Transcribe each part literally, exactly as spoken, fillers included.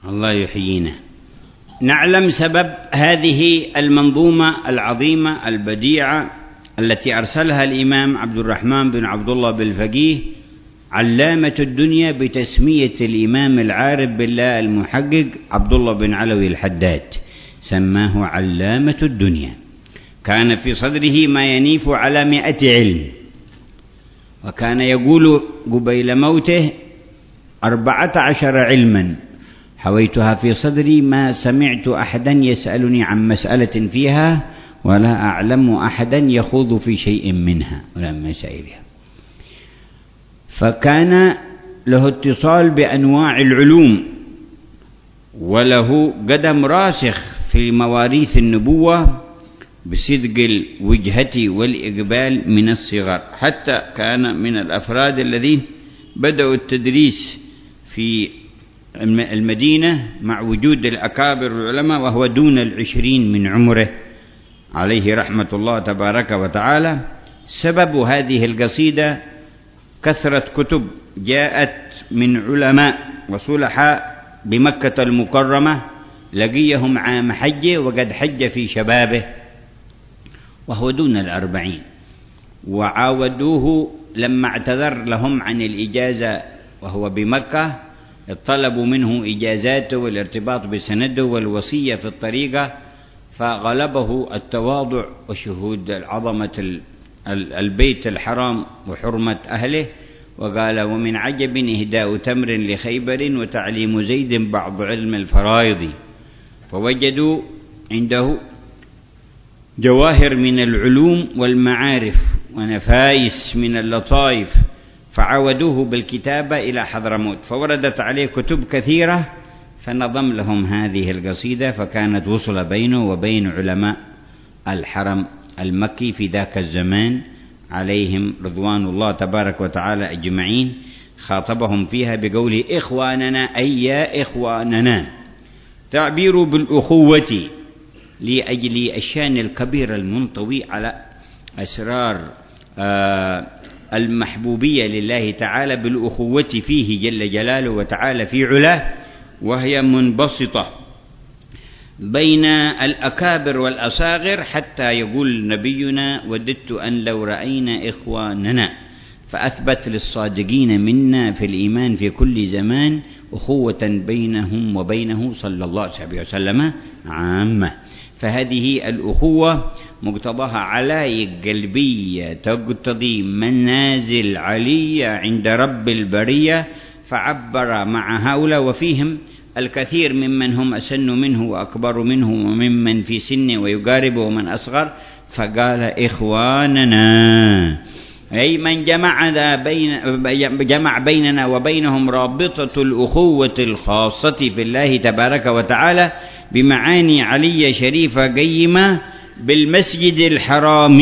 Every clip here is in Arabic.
الله يحيينا. نعلم سبب هذه المنظومة العظيمة البديعة التي أرسلها الإمام عبد الرحمن بن عبد الله بالفقيه علامة الدنيا بتسمية الإمام العارف بالله المحقق عبد الله بن علوي الحداد، سماه علامة الدنيا. كان في صدره ما ينيف على مئة علم، وكان يقول قبيل موته أربعة عشر علما حويتها في صدري، ما سمعت أحدا يسألني عن مسألة فيها ولا أعلم أحدا يخوض في شيء منها ولا من مسائلها. فكان له اتصال بأنواع العلوم، وله قدم راسخ في مواريث النبوة بصدق الوجهة والإقبال من الصغر، حتى كان من الأفراد الذين بدأوا التدريس في المدينة مع وجود الأكابر العلماء وهو دون العشرين من عمره عليه رحمة الله تبارك وتعالى. سبب هذه القصيدة كثرة كتب جاءت من علماء وصلحاء بمكة المكرمة، لقيهم عام حجه وقد حج في شبابه وهو دون الأربعين، وعاودوه لما اعتذر لهم عن الإجازة وهو بمكة، طلبوا منه إجازاته والارتباط بسنده والوصية في الطريقة، فغلبه التواضع وشهود عظمة البيت الحرام وحرمة أهله، وقال: ومن عجب إهداء تمر لخيبر وتعليم زيد بعض علم الفرائض. فوجدوا عنده جواهر من العلوم والمعارف ونفائس من اللطائف، فعودوه بالكتابة إلى حضرموت، فوردت عليه كتب كثيرة، فنظم لهم هذه القصيدة، فكانت وصل بينه وبين علماء الحرم المكي في ذاك الزمان عليهم رضوان الله تبارك وتعالى أجمعين. خاطبهم فيها بقوله: إخواننا، أي يا إخواننا، تعبير بالأخوة لأجل الشان الكبير المنطوي على أسرار آه المحبوبية لله تعالى بالأخوة فيه جل جلاله وتعالى في علاه، وهي منبسطة بين الأكابر والأصاغر، حتى يقول نبينا: وددت أن لو رأينا إخواننا، فأثبت للصادقين منا في الإيمان في كل زمان أخوة بينهم وبينه صلى الله عليه وسلم عامة. فهذه الأخوة مقتضاها علايق قلبية تقتضي منازل علية عند رب البرية، فعبر مع هؤلاء وفيهم الكثير ممن هم أسن منه وأكبر منه وممن في سنه ويقارب ومن أصغر، فقال: إخواننا، أي من جمع, بين جمع بيننا وبينهم رابطة الأخوة الخاصة في الله تبارك وتعالى بمعاني علية شريفة قيمة بالمسجد الحرام،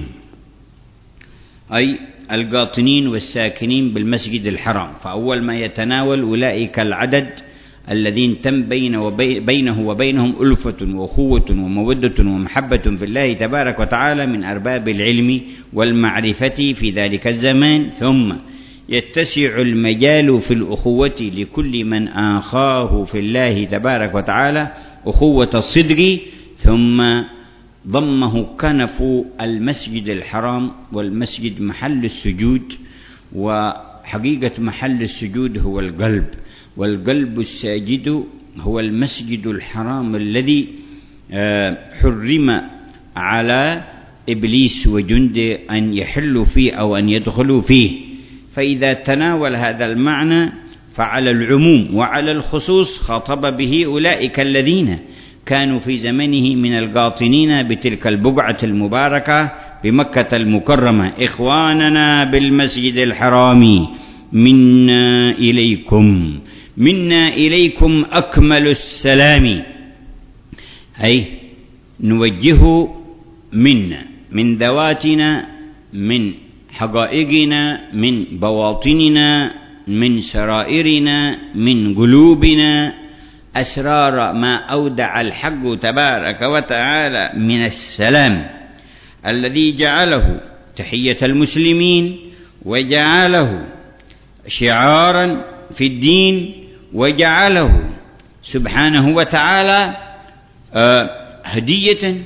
أي القاطنين والساكنين بالمسجد الحرام. فأول ما يتناول أولئك العدد الذين تم بينه وبينهم ألفة وأخوة ومودة ومحبة في الله تبارك وتعالى من أرباب العلم والمعرفة في ذلك الزمان، ثم يتسع المجال في الأخوة لكل من آخاه في الله تبارك وتعالى أخوة الصدق، ثم ضمه كنف المسجد الحرام، والمسجد محل السجود، وحقيقة محل السجود هو القلب، والقلب الساجد هو المسجد الحرام الذي حرم على إبليس وجنده أن يحلوا فيه أو أن يدخلوا فيه. فإذا تناول هذا المعنى فعلى العموم وعلى الخصوص خاطب به أولئك الذين كانوا في زمنه من القاطنين بتلك البقعة المباركة بمكة المكرمة: إخواننا بالمسجد الحرام، منا إليكم منا إليكم أكمل السلام، أي نوجه منا من ذواتنا، من حقائقنا، من بواطننا، من سرائرنا، من قلوبنا، أسرار ما أودع الحق تبارك وتعالى من السلام الذي جعله تحية المسلمين، وجعله شعارا في الدين، وجعله سبحانه وتعالى هدية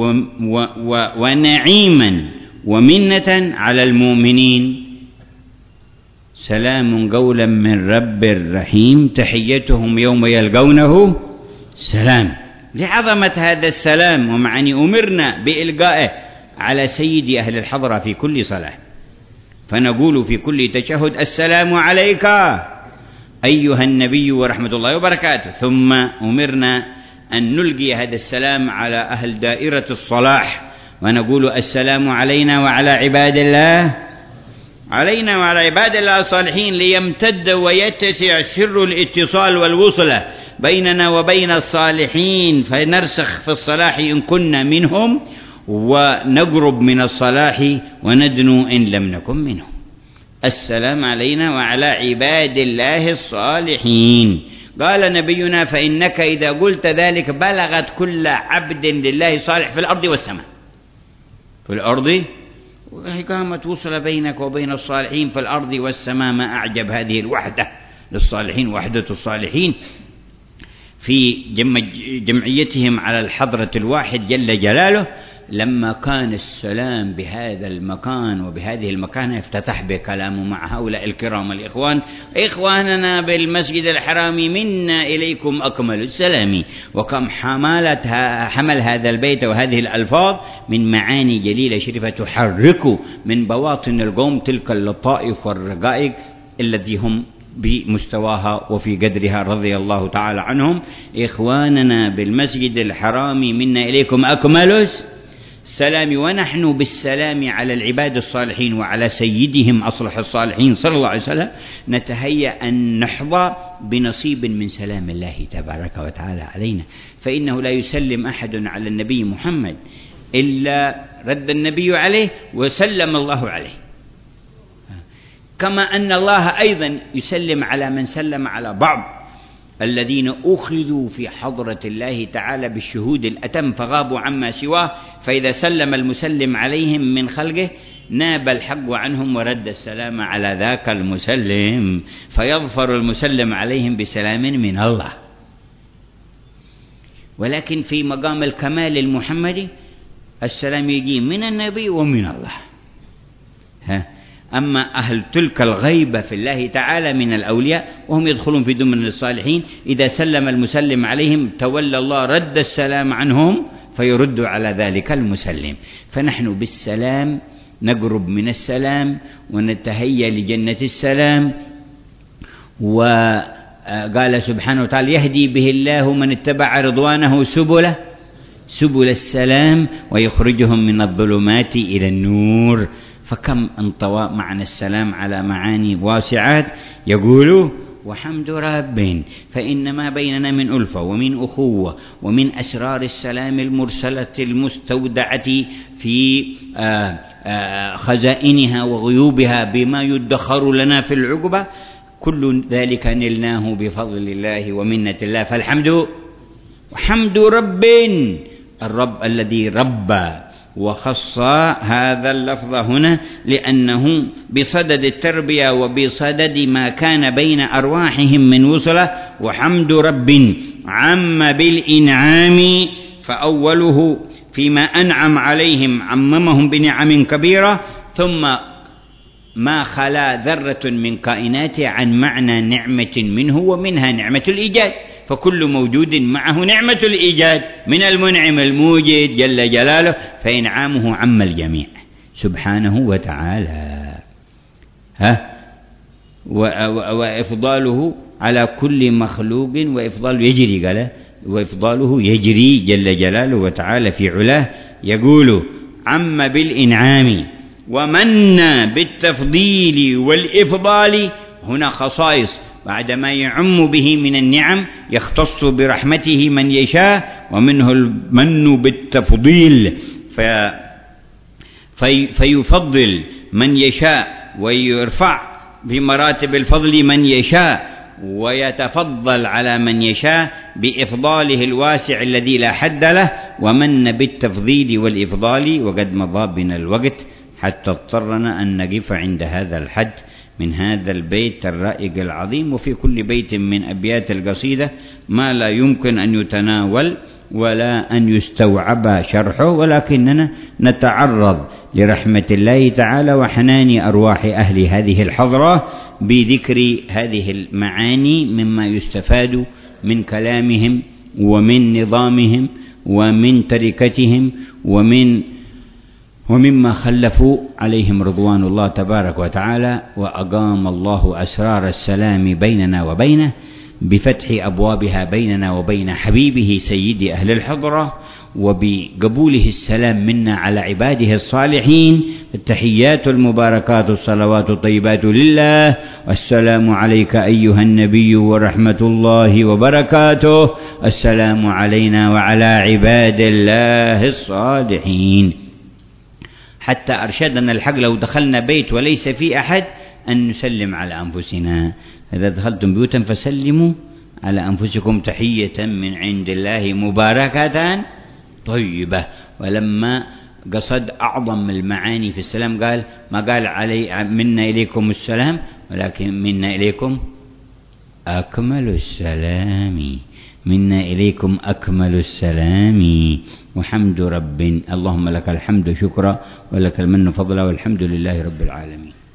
ونعيما ومنة على المؤمنين. سلام قولا من رب رحيم تحيتهم يوم يلقونه سلام. لعظمة هذا السلام ومع أن أمرنا بإلقائه على سيد أهل الحضرة في كل صلاة، فنقول في كل تشهد السلام عليك أيها النبي ورحمة الله وبركاته، ثم أمرنا أن نلقي هذا السلام على أهل دائرة الصلاح، ونقول السلام علينا وعلى عباد الله علينا وعلى عباد الله الصالحين، ليمتد ويتسع سر الاتصال والوصلة بيننا وبين الصالحين، فنرسخ في الصلاح إن كنا منهم، ونقرب من الصلاح وندنو إن لم نكن منهم. السلام علينا وعلى عباد الله الصالحين. قال نبينا فإنك إذا قلت ذلك بلغت كل عبد لله صالح في الأرض والسماء. في الأرض وإقامة وصل بينك وبين الصالحين في الأرض والسماء. ما أعجب هذه الوحدة للصالحين، وحدة الصالحين في جمعيتهم على الحضرة الواحد جل جلاله. لما كان السلام بهذا المكان وبهذه المكانة افتتح بكلامه مع هؤلاء الكرام الإخوان: إخواننا بالمسجد الحرام منا إليكم أكمل السلام. وكم حملت حمل هذا البيت وهذه الألفاظ من معاني جليلة شريفة تحرك من بواطن القوم تلك اللطائف والرقائق التي هم بمستواها وفي قدرها رضي الله تعالى عنهم. إخواننا بالمسجد الحرام منا إليكم أكمل السلام. ونحن بالسلام على العباد الصالحين وعلى سيدهم أصلح الصالحين صلى الله عليه وسلم نتهيأ أن نحظى بنصيب من سلام الله تبارك وتعالى علينا، فإنه لا يسلم أحد على النبي محمد إلا رد النبي عليه وسلم الله عليه، كما أن الله أيضا يسلم على من سلم على بعض الذين أخذوا في حضرة الله تعالى بالشهود الأتم فغابوا عما سواه، فإذا سلم المسلم عليهم من خلقه ناب الحق عنهم ورد السلام على ذاك المسلم، فيظفر المسلم عليهم بسلام من الله. ولكن في مقام الكمال المحمدي السلام يجي من النبي ومن الله. ها أما أهل تلك الغيبة في الله تعالى من الأولياء وهم يدخلون في ضمن الصالحين، إذا سلم المسلم عليهم تولى الله رد السلام عنهم فيرد على ذلك المسلم. فنحن بالسلام نقرب من السلام ونتهيأ لجنة السلام. وقال سبحانه وتعالى: يهدي به الله من اتبع رضوانه سبل سبل السلام ويخرجهم من الظلمات إلى النور. فكم انطوى معنى السلام على معاني واسعات. يقول: وحمد رب فإنما بيننا من ألفة ومن أخوة ومن أسرار السلام المرسلة المستودعة في خزائنها وغيوبها بما يدخر لنا في العقبة، كل ذلك نلناه بفضل الله ومنة الله. فالحمد وحمد رب، الرب الذي ربى، وخص هذا اللفظ هنا لأنه بصدد التربية وبصدد ما كان بين أرواحهم من وصلة. وحمد رب عم بالإنعام، فأوله فيما أنعم عليهم عممهم بنعم كبيرة، ثم ما خلا ذرة من كائناته عن معنى نعمة منه، ومنها نعمة الإيجاد، فكل موجود معه نعمة الإيجاد من المنعم الموجد جل جلاله، فإنعامه عم الجميع سبحانه وتعالى. ها وإفضاله على كل مخلوق، وإفضاله يجري، قال وإفضاله يجري جل جلاله وتعالى في علاه. يقول: عم بالإنعام ومن بالتفضيل والإفضال. هنا خصائص، بعدما يعم به من النعم يختص برحمته من يشاء، ومنه المن بالتفضيل في في فيفضل من يشاء ويرفع بمراتب الفضل من يشاء، ويتفضل على من يشاء بإفضاله الواسع الذي لا حد له. ومن بالتفضيل والإفضال. وقد مضى بنا الوقت حتى اضطرنا أن نقف عند هذا الحد من هذا البيت الرائق العظيم. وفي كل بيت من أبيات القصيدة ما لا يمكن أن يتناول ولا أن يستوعب شرحه، ولكننا نتعرض لرحمة الله تعالى وحنان أرواح أهل هذه الحضرة بذكر هذه المعاني مما يستفاد من كلامهم ومن نظامهم ومن تركتهم ومن ومما خلفوا عليهم رضوان الله تبارك وتعالى. وأقام الله أسرار السلام بيننا وبينه بفتح أبوابها بيننا وبين حبيبه سيد أهل الحضرة، وبقبوله السلام منا على عباده الصالحين. التحيات المباركات الصلوات الطيبات لله، والسلام عليك أيها النبي ورحمة الله وبركاته. السلام علينا وعلى عباد الله الصالحين. حتى أرشدنا الحق لو دخلنا بيت وليس فيه أحد أن نسلم على أنفسنا. إذا دخلتم بيوتا فسلموا على أنفسكم تحية من عند الله مباركة طيبة. ولما قصد أعظم المعاني في السلام قال ما قال علي منا إليكم السلام، ولكن منا إليكم أكمل السلام، منا إليكم أكمل السلام وحمد رب. اللهم لك الحمد شكرا ولك المن فضلا والحمد لله رب العالمين.